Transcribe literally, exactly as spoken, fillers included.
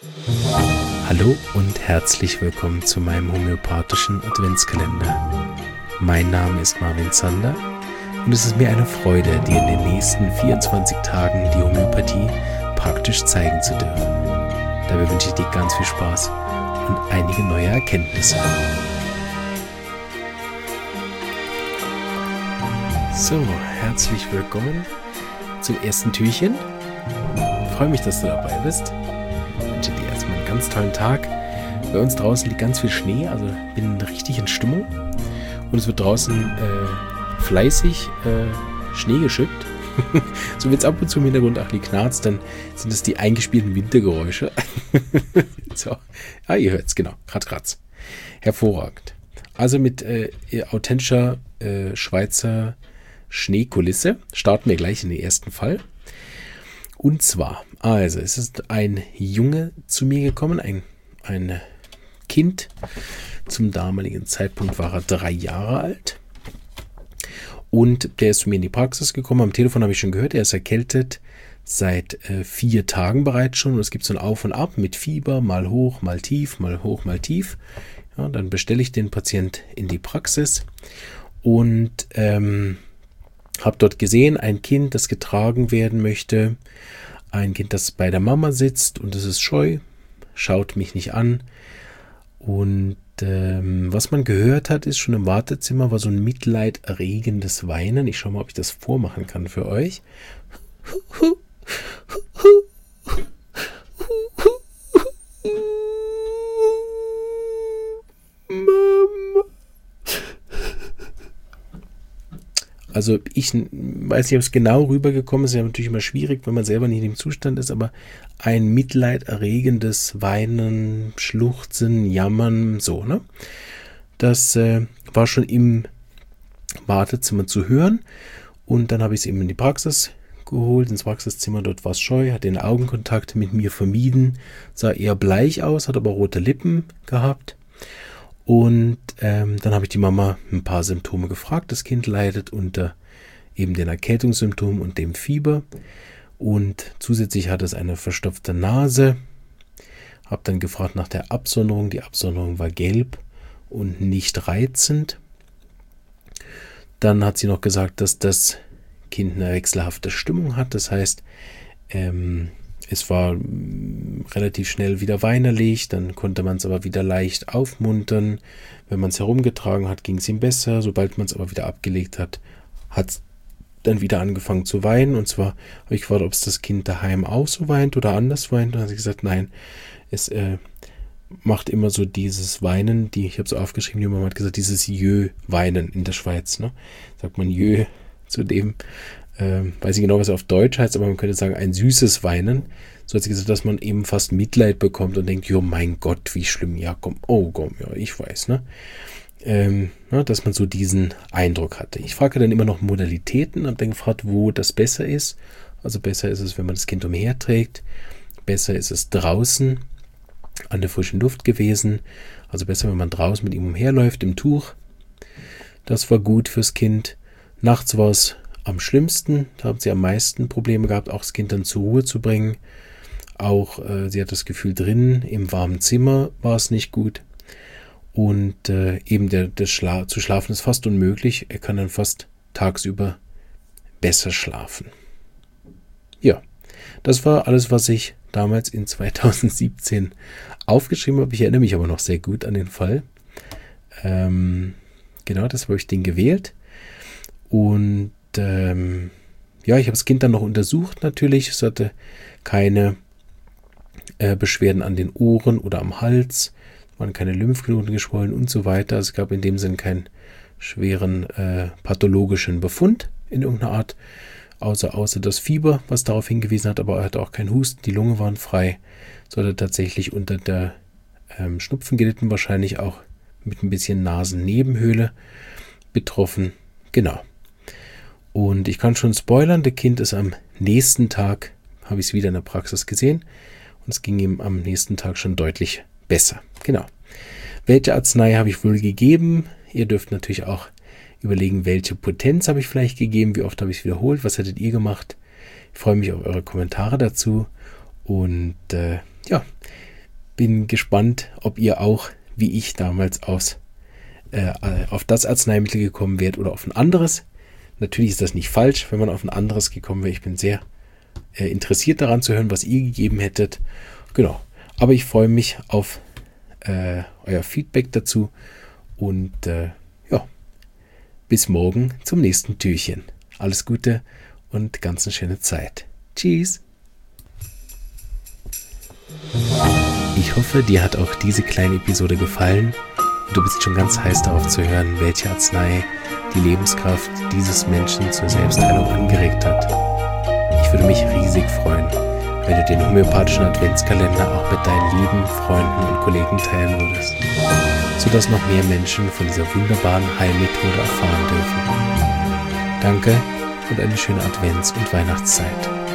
Hallo und herzlich willkommen zu meinem homöopathischen Adventskalender. Mein Name ist Marvin Zander und es ist mir eine Freude, dir in den nächsten vierundzwanzig Tagen die Homöopathie praktisch zeigen zu dürfen. Dabei wünsche ich dir ganz viel Spaß und einige neue Erkenntnisse. So, herzlich willkommen zum ersten Türchen. Ich freue mich, dass du dabei bist. Ich wünsche dir erstmal einen ganz tollen Tag. Bei uns draußen liegt ganz viel Schnee, also bin richtig in Stimmung. Und es wird draußen äh, fleißig äh, Schnee geschippt. So wenn es ab und zu im Hintergrund auch die knarzt, dann sind es die eingespielten Wintergeräusche. So, ah, ihr hört es, genau, kratz, kratz. Hervorragend. Also mit äh, authentischer äh, Schweizer Schneekulisse starten wir gleich in den ersten Fall. Und zwar, also es ist ein Junge zu mir gekommen, ein, ein Kind. Zum damaligen Zeitpunkt war er drei Jahre alt. Und der ist zu mir in die Praxis gekommen. Am Telefon habe ich schon gehört, er ist erkältet seit äh, vier Tagen bereits schon. Und es gibt so ein Auf und Ab mit Fieber, mal hoch, mal tief, mal hoch, mal tief. Ja, dann bestelle ich den Patient in die Praxis und ähm, habe dort gesehen, ein Kind, das getragen werden möchte. Ein Kind, das bei der Mama sitzt und es ist scheu, schaut mich nicht an. Und ähm, was man gehört hat, ist schon im Wartezimmer, war so ein mitleiderregendes Weinen. Ich schaue mal, ob ich das vormachen kann für euch. Also ich weiß nicht, ob es genau rübergekommen ist. Ist ja natürlich immer schwierig, wenn man selber nicht in dem Zustand ist, aber ein mitleiderregendes Weinen, Schluchzen, Jammern, so, ne? Das äh, war schon im Wartezimmer zu hören und dann habe ich es eben in die Praxis geholt, ins Praxiszimmer. Dort war es scheu, hat den Augenkontakt mit mir vermieden, sah eher bleich aus, hat aber rote Lippen gehabt. Und ähm, dann habe ich die Mama ein paar Symptome gefragt. Das Kind leidet unter eben den Erkältungssymptomen und dem Fieber. Und zusätzlich hat es eine verstopfte Nase. Habe dann gefragt nach der Absonderung. Die Absonderung war gelb und nicht reizend. Dann hat sie noch gesagt, dass das Kind eine wechselhafte Stimmung hat. Das heißt, ähm, es war relativ schnell wieder weinerlich, dann konnte man es aber wieder leicht aufmuntern. Wenn man es herumgetragen hat, ging es ihm besser. Sobald man es aber wieder abgelegt hat, hat es dann wieder angefangen zu weinen. Und zwar habe ich gefragt, ob es das Kind daheim auch so weint oder anders weint. Und dann hat sie gesagt, nein, es äh, macht immer so dieses Weinen, die ich habe es aufgeschrieben, die Mama hat gesagt, dieses Jö-Weinen in der Schweiz. Ne? Sagt man Jö zu dem. Ähm, weiß ich genau, was er auf Deutsch heißt, aber man könnte sagen, ein süßes Weinen. So hat sie gesagt, dass man eben fast Mitleid bekommt und denkt, jo mein Gott, wie schlimm, ja komm, oh komm, ja, ich weiß, ne? Ähm, ja, dass man so diesen Eindruck hatte. Ich frage dann immer noch Modalitäten, habe dann gefragt, wo das besser ist. Also besser ist es, wenn man das Kind umherträgt. Besser ist es draußen an der frischen Luft gewesen. Also besser, wenn man draußen mit ihm umherläuft im Tuch. Das war gut fürs Kind. Nachts war es am schlimmsten, da haben sie am meisten Probleme gehabt, auch das Kind dann zur Ruhe zu bringen. Auch äh, sie hat das Gefühl, drinnen im warmen Zimmer war es nicht gut. Und äh, eben der, der Schla- zu schlafen ist fast unmöglich. Er kann dann fast tagsüber besser schlafen. Ja, das war alles, was ich damals in zweitausendsiebzehn aufgeschrieben habe. Ich erinnere mich aber noch sehr gut an den Fall. Ähm, genau, das habe ich den gewählt. Und ähm, ja, ich habe das Kind dann noch untersucht natürlich. Es hatte keine äh, Beschwerden an den Ohren oder am Hals. Es waren keine Lymphknoten geschwollen und so weiter. Es gab in dem Sinn keinen schweren äh, pathologischen Befund in irgendeiner Art. Außer, außer das Fieber, was darauf hingewiesen hat. Aber er hatte auch keinen Husten. Die Lunge waren frei. So hat er tatsächlich unter der ähm, Schnupfen gelitten. Wahrscheinlich auch mit ein bisschen Nasennebenhöhle betroffen. Genau. Und ich kann schon spoilern, das Kind ist am nächsten Tag, habe ich es wieder in der Praxis gesehen und es ging ihm am nächsten Tag schon deutlich besser. Genau. Welche Arznei habe ich wohl gegeben? Ihr dürft natürlich auch überlegen, welche Potenz habe ich vielleicht gegeben, wie oft habe ich es wiederholt, was hättet ihr gemacht? Ich freue mich auf eure Kommentare dazu und äh, ja, bin gespannt, ob ihr auch, wie ich damals, aus, äh, auf das Arzneimittel gekommen wärt oder auf ein anderes. Natürlich ist das nicht falsch, wenn man auf ein anderes gekommen wäre. Ich bin sehr äh, interessiert daran zu hören, was ihr gegeben hättet. Genau. Aber ich freue mich auf äh, euer Feedback dazu. Und äh, ja, bis morgen zum nächsten Türchen. Alles Gute und ganz eine schöne Zeit. Tschüss. Ich hoffe, dir hat auch diese kleine Episode gefallen und du bist schon ganz heiß darauf zu hören, welche Arznei die Lebenskraft dieses Menschen zur Selbstheilung angeregt hat. Ich würde mich riesig freuen, wenn du den homöopathischen Adventskalender auch mit deinen lieben Freunden und Kollegen teilen würdest, sodass noch mehr Menschen von dieser wunderbaren Heilmethode erfahren dürfen. Danke und eine schöne Advents- und Weihnachtszeit.